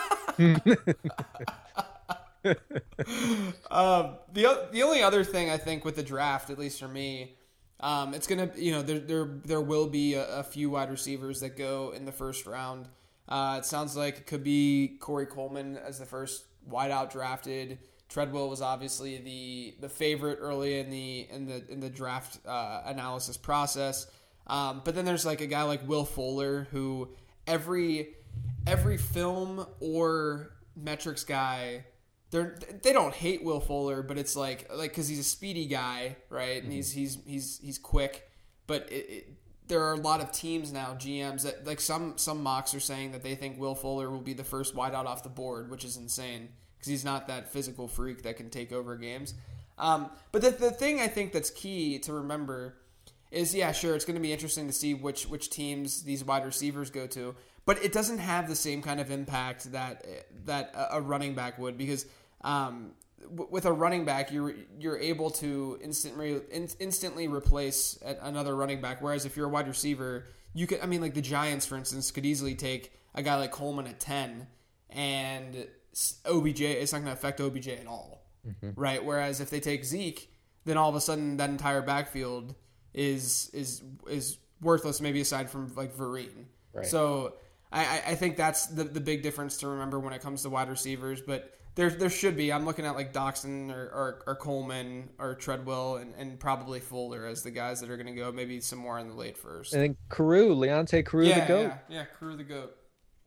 The only other thing I think with the draft, at least for me, it's gonna there will be a few wide receivers that go in the first round. It sounds like it could be Corey Coleman as the first wideout drafted. Treadwell was obviously the favorite early in the draft analysis process, but then there's like a guy like Will Fuller who every film or metrics guy they don't hate Will Fuller, but it's like because he's a speedy guy, right? And he's quick, but there are a lot of teams now, GMs that like some mocks are saying that they think Will Fuller will be the first wideout off the board, which is insane. Because he's not that physical freak that can take over games. But the thing I think that's key to remember is, sure, it's going to be interesting to see which teams these wide receivers go to. But it doesn't have the same kind of impact that a running back would. Because with a running back, you're able to instantly replace another running back. Whereas if you're a wide receiver, you could, like the Giants, for instance, could easily take a guy like Coleman at 10 and OBJ, it's not going to affect OBJ at all, right? Whereas if they take Zeke, then all of a sudden that entire backfield is worthless, maybe aside from like Vereen. Right. So I think that's the big difference to remember when it comes to wide receivers. But there should be. I'm looking at like Doxson or Coleman or Treadwell and probably Fuller as the guys that are going to go. Maybe some more in the late first. And then Leonte Carrou the GOAT. Yeah, Carrou the GOAT.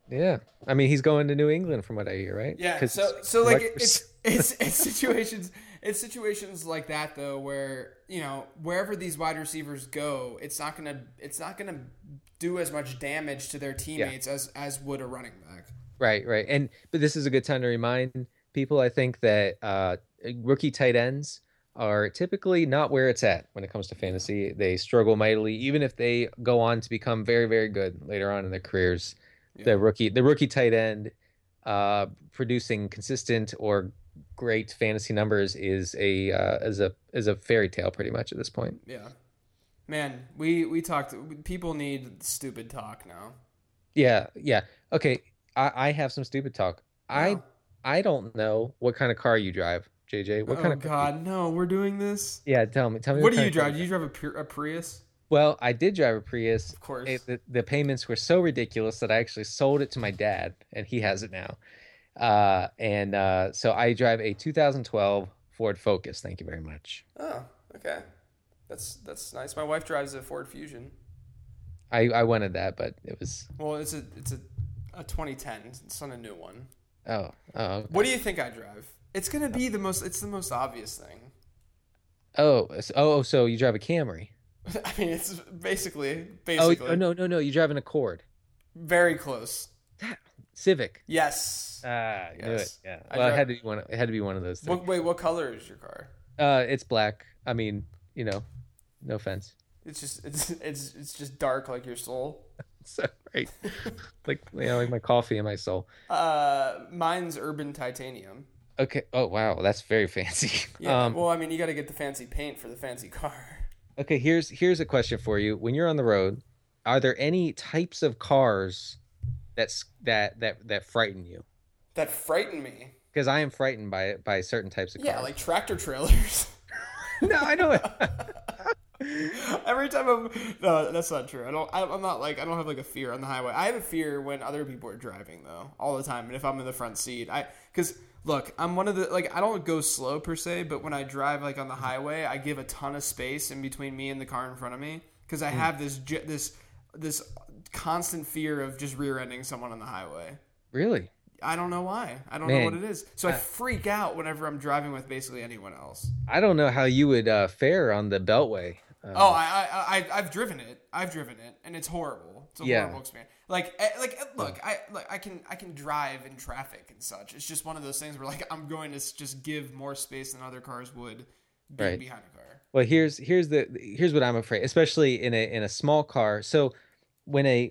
Yeah. I mean, he's going to New England from what I hear, right? Yeah. 'Cause So like Rutgers- it's situations like that though where wherever these wide receivers go, it's not gonna do as much damage to their teammates as would a running back. Right, right. But this is a good time to remind people, I think, that rookie tight ends are typically not where it's at when it comes to fantasy. They struggle mightily, even if they go on to become very, very good later on in their careers. Yeah. The rookie tight end producing consistent or great fantasy numbers is a fairy tale pretty much at this point. Yeah. Man, we talked. People need stupid talk now. Yeah, yeah. Okay, I have some stupid talk. Wow. I don't know what kind of car you drive, JJ. What kind Oh of car? God, no! We're doing this. Yeah, tell me. What do kind you of car drive? Do you drive a Prius? Well, I did drive a Prius. Of course. The payments were so ridiculous that I actually sold it to my dad, and he has it now. So I drive a 2012 Ford Focus. Thank you very much. Oh, okay. That's nice. My wife drives a Ford Fusion. I wanted that, but it was Well, it's a 2010. It's not a new one. okay. What do you think I drive? It's gonna be the most obvious thing. So you drive a Camry? I mean, it's basically Oh no, you drive an Accord. very close. Civic. Yes. Knew it. Yes. Yeah. I Well, it drive- had to be one. It had to be one of those things. Wait, what color is your car? It's black. I mean, no offense. It's just dark like your soul. So right, like my coffee and my soul. Mine's Urban Titanium. Okay. Oh wow, that's very fancy. Yeah. Well, I mean, you got to get the fancy paint for the fancy car. Okay. Here's a question for you. When you're on the road, are there any types of cars that frighten you? That frightened me. Because I am frightened by certain types of cars. Yeah, like tractor trailers. No, I know it. Every time no, that's not true. I'm not like, I don't have like a fear on the highway. I have a fear when other people are driving though, all the time. And if I'm in the front seat, because look, I'm one of the, like, I don't go slow per se, but when I drive like on the highway, I give a ton of space in between me and the car in front of me. Cause I have this constant fear of just rear-ending someone on the highway. Really? I don't know why. I don't know what it is. So I freak out whenever I'm driving with basically anyone else. I don't know how you would fare on the Beltway. I've driven it. And it's horrible. It's a horrible experience. Look, I can drive in traffic and such. It's just one of those things where like I'm going to just give more space than other cars would being behind a car. Well, here's what I'm afraid, especially in a small car. So when a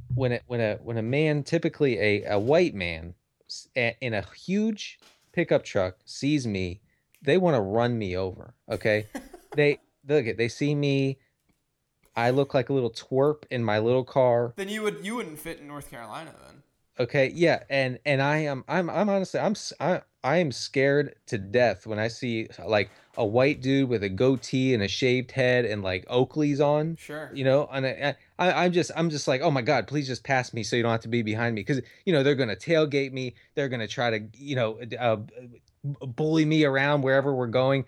man, typically a white man, in a huge pickup truck sees me, they want to run me over. Okay, they see me. I look like a little twerp in my little car. Then you wouldn't fit in North Carolina then. Okay, yeah, and I'm honestly I am scared to death when I see like a white dude with a goatee and a shaved head and like Oakley's on. Sure. And I'm just like, oh my God, please just pass me so you don't have to be behind me, because they're gonna tailgate me, they're gonna try to bully me around wherever we're going.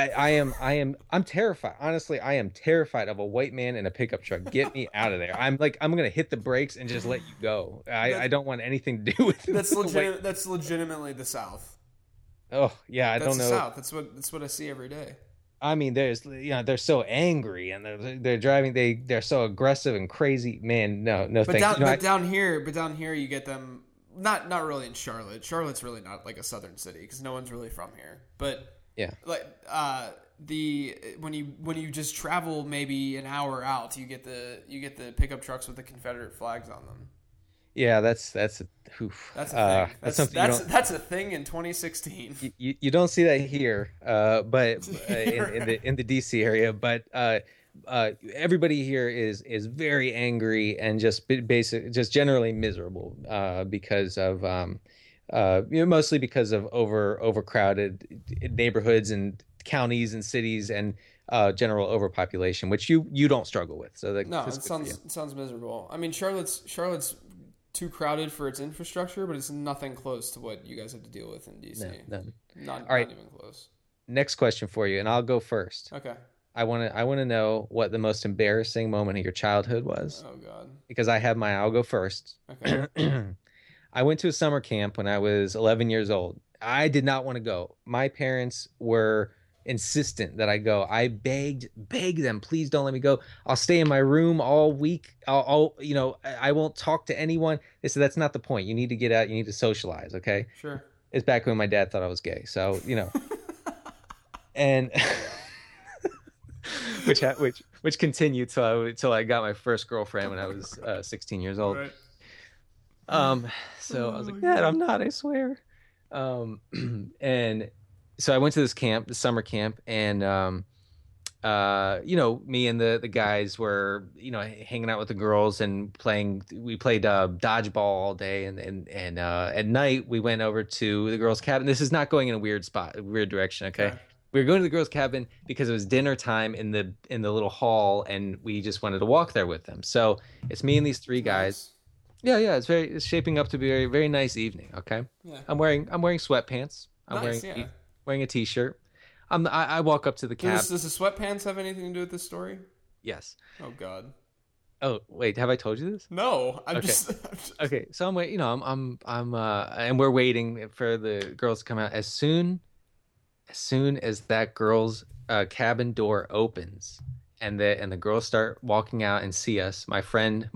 I'm terrified. Honestly, I am terrified of a white man in a pickup truck. Get me out of there. I'm gonna hit the brakes and just let you go. I don't want anything to do with it. That's legitimately the South. Oh yeah, I That's don't know. the South. That's what I see every day. I mean, they're so angry and they're driving. They're so aggressive and crazy. Man, no, But thank you. down here you get them. Not really in Charlotte. Charlotte's really not like a southern city because no one's really from here. But Yeah. like when you just travel maybe an hour out, you get the pickup trucks with the Confederate flags on them. Yeah, that's a thing. That's something that's a thing in 2016. You don't see that here, but in the DC area. But everybody here is very angry and just generally miserable because of mostly because of overcrowded neighborhoods and counties and cities and general overpopulation, which you don't struggle with. So it sounds miserable. I mean, Charlotte's too crowded for its infrastructure, but it's nothing close to what you guys have to deal with in DC. No. Not All right. even close. Next question for you, and I'll go first. Okay. I want to know what the most embarrassing moment of your childhood was, Oh God. because I have I'll go first. Okay. I went to a summer camp when I was 11 years old. I did not want to go. My parents were insistent that I go. I begged them, please don't let me go. I'll stay in my room all week. I won't talk to anyone. They said that's not the point. You need to get out. You need to socialize. Okay. Sure. It's back when my dad thought I was gay. So, and which continued till I got my first girlfriend when I was 16 years old. Right. So I was like, Dad, I'm not, I swear. And so I went to this camp, the summer camp, and me and the guys were, hanging out with the girls and playing. We played dodgeball all day, and at night we went over to the girls' cabin. This is not going in a weird direction, okay? We were going to the girls' cabin because it was dinner time in the little hall, and we just wanted to walk there with them. So it's me and these three guys. Yeah, it's shaping up to be a very, very nice evening. Okay, yeah. I'm wearing sweatpants. I'm wearing a t-shirt. I walk up to the cab. Does the sweatpants have anything to do with this story? Yes. Oh God. Oh wait, have I told you this? No, Okay, so I'm waiting. And we're waiting for the girls to come out. As soon as that girl's cabin door opens, and the girls start walking out and see us, my friend,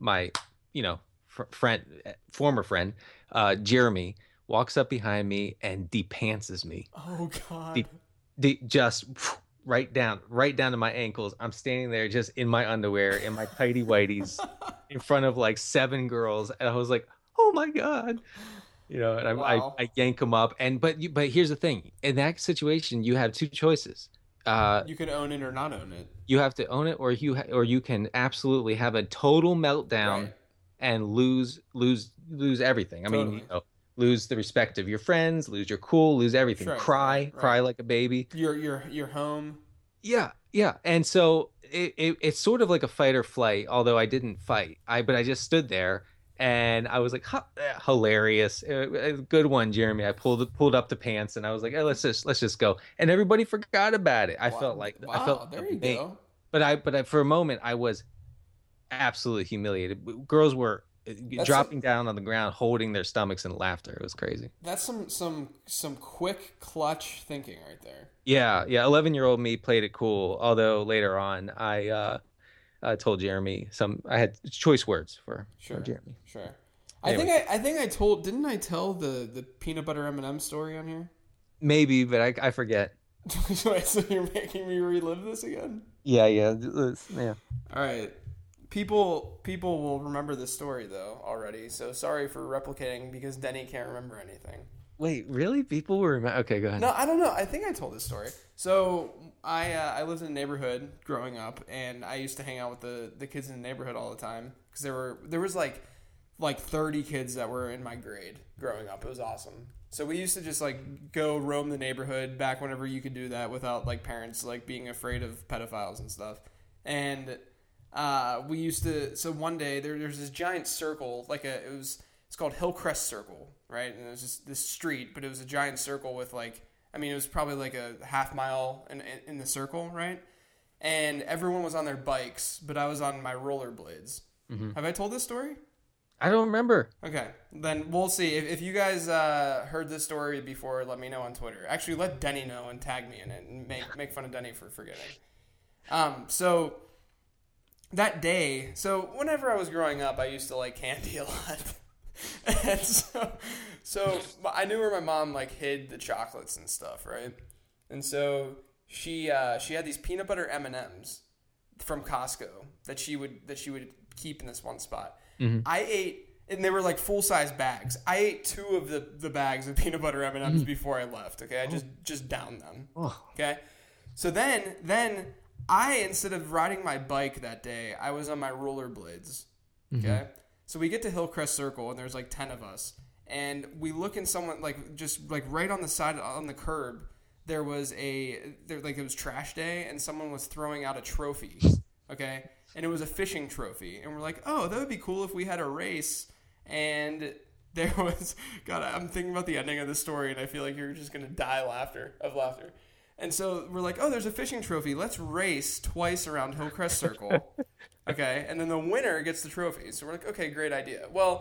former friend, Jeremy, walks up behind me and depantses me. Oh God! Just right down to my ankles. I'm standing there just in my underwear, in my tighty whities, in front of like 7 girls, and I was like, "Oh my God!" And wow. I yank him up, but here's the thing: in that situation, you have 2 choices. You can own it or not own it. You have to own it, or you can absolutely have a total meltdown. Right. And lose everything. I mean, lose the respect of your friends, lose your cool, lose everything. Sure. Cry like a baby. Your home. Yeah. And so it's sort of like a fight or flight. Although I didn't fight, but I just stood there and I was like, hilarious, good one, Jeremy. I pulled up the pants and I was like, hey, let's just go. And everybody forgot about it. I felt like there you go. But I for a moment I was absolutely humiliated. Girls were dropping down on the ground, holding their stomachs in laughter. It was crazy. That's some quick clutch thinking right there. Yeah. 11-year-old me played it cool. Although later on, I told Jeremy I had choice words for Jeremy. Sure. Anyway. I think I told. Didn't I tell the peanut butter M&M story on here? Maybe, but I forget. Wait, so you're making me relive this again? Yeah. All right. People will remember this story though already. So sorry for replicating because Denny can't remember anything. Wait, really? People will remember? Okay, go ahead. No, I don't know. I think I told this story. So I lived in a neighborhood growing up, and I used to hang out with the kids in the neighborhood all the time because there was like 30 kids that were in my grade growing up. It was awesome. So we used to just like go roam the neighborhood back whenever you could do that without like parents like being afraid of pedophiles and stuff. And we used to. So one day there's this giant circle, it's called Hillcrest Circle, right? And it was just this street, but it was a giant circle with it was probably like a half mile in the circle, right? And everyone was on their bikes, but I was on my rollerblades. Mm-hmm. Have I told this story? I don't remember. Okay, then we'll see. If you guys heard this story before, let me know on Twitter. Actually, let Denny know and tag me in it and make fun of Denny for forgetting. So that day, whenever I was growing up, I used to like candy a lot. And so I knew where my mom like hid the chocolates and stuff, right? And so she had these peanut butter M&Ms from Costco that she would keep in this one spot. Mm-hmm. I ate, and they were like full size bags. I ate 2 of the bags of peanut butter M&Ms before I left. Okay, I just downed them. Oh. Okay, so then instead of riding my bike that day, I was on my rollerblades. Okay. Mm-hmm. So we get to Hillcrest Circle, and there's like 10 of us. And we look in someone, just right on the side, on the curb, it was trash day, and someone was throwing out a trophy. Okay? And it was a fishing trophy. And we're like, oh, that would be cool if we had a race. And there was, God, I'm thinking about the ending of the story, and I feel like you're just going to die of laughter. And so we're like, oh, there's a fishing trophy. Let's race twice around Hillcrest Circle. Okay, and then the winner gets the trophy. So we're like, okay, great idea. Well,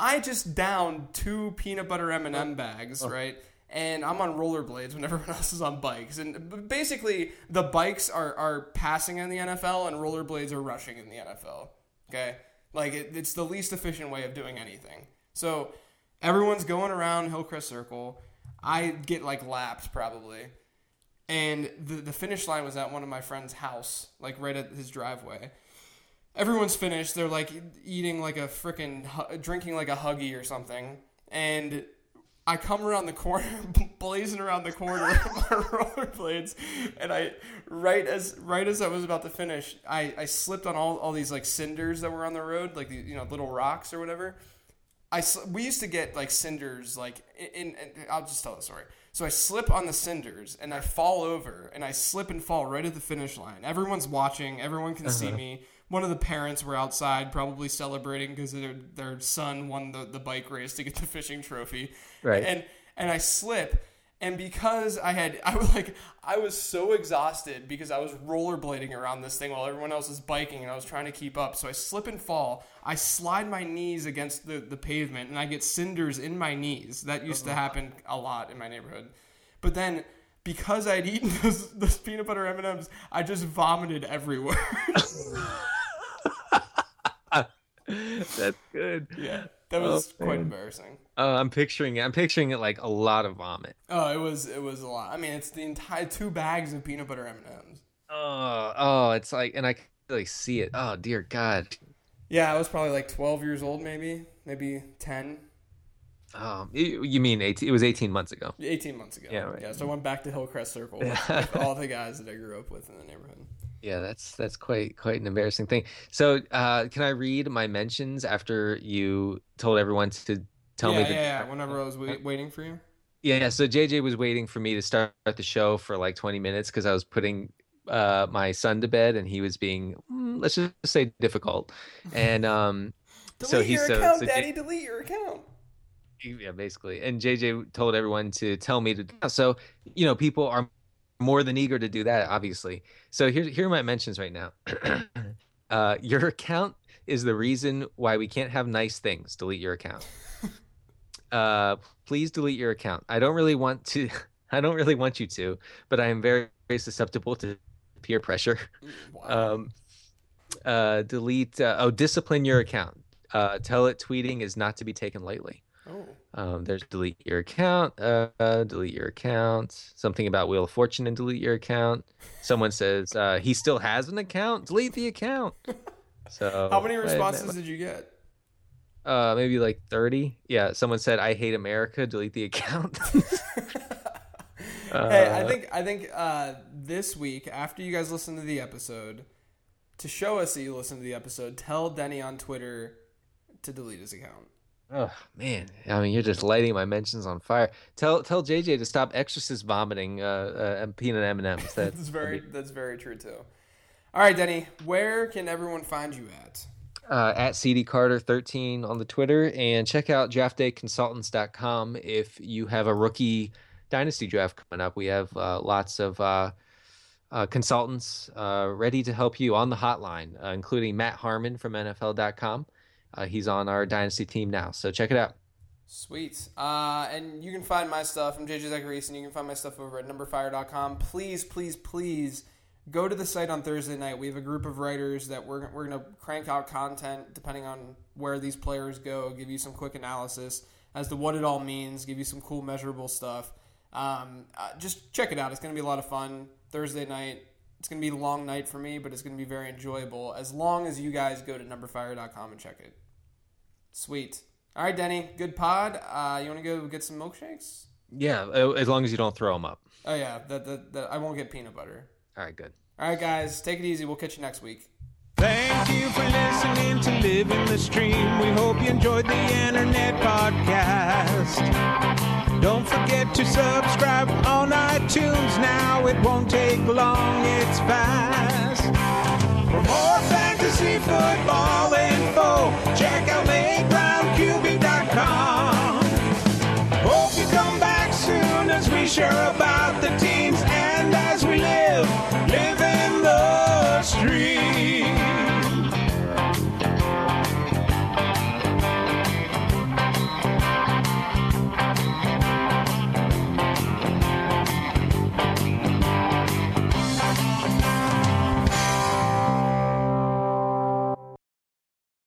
I just downed 2 peanut butter M&M bags, right? And I'm on rollerblades when everyone else is on bikes. And basically, the bikes are passing in the NFL and rollerblades are rushing in the NFL. Okay? Like, it's the least efficient way of doing anything. So, everyone's going around Hillcrest Circle. I get, like, lapped, probably. And the finish line was at one of my friend's house, like, right at his driveway. Everyone's finished. They're, like, eating, like, drinking, like, a Huggy or something. And I come around the corner, blazing around the corner with my rollerblades, and right as I was about to finish, I slipped on all these like cinders that were on the road, like little rocks or whatever. We used to get like cinders like in I'll just tell the story. So I slip on the cinders and I fall over and I slip and fall right at the finish line. Everyone's watching, everyone can see me. One of the parents were outside probably celebrating because their son won the bike race to get the fishing trophy. Right. And I slip, and because I was so exhausted because I was rollerblading around this thing while everyone else was biking and I was trying to keep up. So I slip and fall. I slide my knees against the pavement and I get cinders in my knees. That used to happen a lot in my neighborhood. But then because I'd eaten those peanut butter M&Ms, I just vomited everywhere. That's good. Yeah, that was quite embarrassing. I'm picturing it like a lot of vomit. Oh, it was a lot. I mean, it's the entire 2 bags of peanut butter M&Ms. It's like, and I can really see it. Oh, dear God. Yeah, I was probably like 12 years old, maybe 10. You mean 18? It was 18 months ago. 18 months ago. Yeah, right. Yeah, so I went back to Hillcrest Circle with all the guys that I grew up with in the neighborhood. Yeah, that's quite an embarrassing thing. So, can I read my mentions after you told everyone to tell me? Yeah. Whenever I was waiting for you. Yeah. So JJ was waiting for me to start the show for like 20 minutes because I was putting my son to bed and he was being, let's just say, difficult. And delete your account, Daddy. Delete your account. Yeah, basically. And JJ told everyone to tell me to. So people are more than eager to do that, obviously. So here are my mentions right now. Your account is the reason why we can't have nice things. Delete your account. Please delete your account. I don't really want you to, but I am very, very susceptible to peer pressure. Wow. Delete. Discipline your account. Tell it tweeting is not to be taken lightly. There's delete your account. Delete your account. Something about Wheel of Fortune and delete your account. Someone says he still has an account. Delete the account. So how many responses did you get? Maybe like 30. Yeah. Someone said I hate America. Delete the account. Hey, I think this week after you guys listen to the episode, to show us that you listened to the episode, tell Denny on Twitter to delete his account. Oh man, I mean, you're just lighting my mentions on fire. Tell JJ to stop exorcist vomiting peanut M&Ms. That's very true too. All right, Denny, where can everyone find you at? At CDCarter13 on the Twitter, and check out draftdayconsultants.com if you have a rookie dynasty draft coming up. We have lots of consultants ready to help you on the hotline, including Matt Harmon from NFL.com. He's on our dynasty team now, so check it out. Sweet. And you can find my stuff. I'm JJ Zacharias, and you can find my stuff over at numberfire.com. Please, please, please go to the site on Thursday night. We have a group of writers that we're going to crank out content depending on where these players go, give you some quick analysis as to what it all means, give you some cool measurable stuff. Just check it out. It's going to be a lot of fun. Thursday night. It's going to be a long night for me, but it's going to be very enjoyable as long as you guys go to numberfire.com and check it. Sweet. All right, Denny, good pod. You want to go get some milkshakes? Yeah, as long as you don't throw them up. Oh, yeah. That I won't get peanut butter. All right, good. All right, guys, take it easy. We'll catch you next week. Thank you for listening to Living the Stream. We hope you enjoyed the Internet Podcast. Don't forget to subscribe on iTunes now. It won't take long, it's fast. For more fantasy football